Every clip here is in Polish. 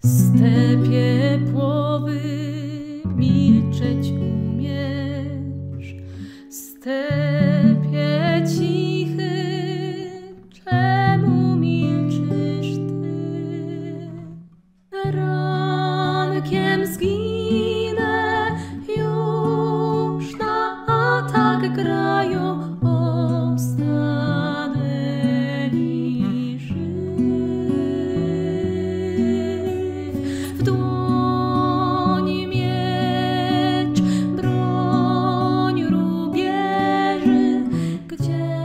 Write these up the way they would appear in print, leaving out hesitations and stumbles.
Stepie płowy milczeć umiesz, stepie cichy, czemu milczysz ty? Rankiem zginę, już na atak grają, ostanę li żyw. W dłoni miecz, broń rubieży, gdzie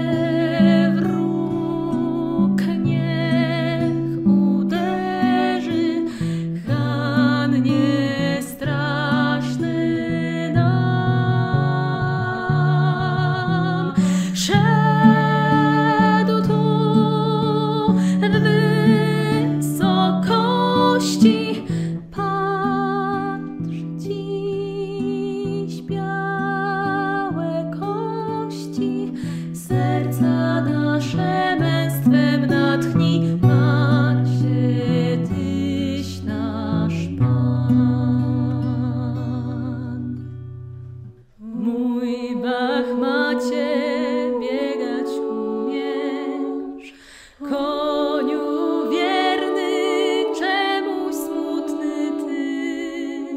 wróg niech uderzy, Han niestraszny nam. Szedł tu w wysokości, patrz dziś białe kości, serca nasze męstwem natchnij, Marsie, tyś nasz Pan. Mój Bachmacie, biegać umiesz, koniu wierny, czemuś smutny ty?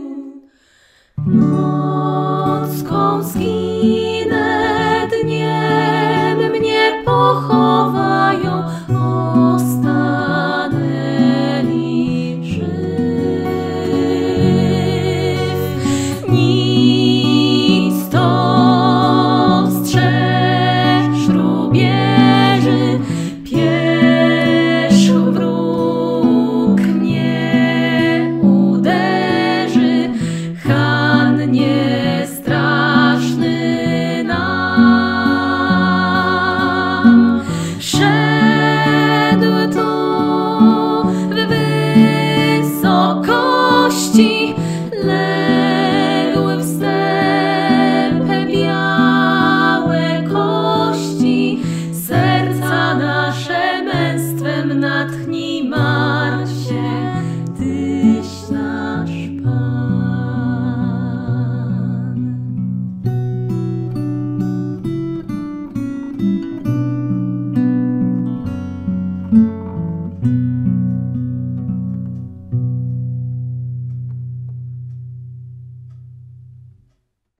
Nocką zginę, dniem mnie pochowają, ostanę li żyw. Nic to strzeż rubieży, pierzch wróg nie uderzy, Han niestraszny nam. Szedł tu w wysokości, legły w stepę białe kości, serca nasze męstwem natchnij.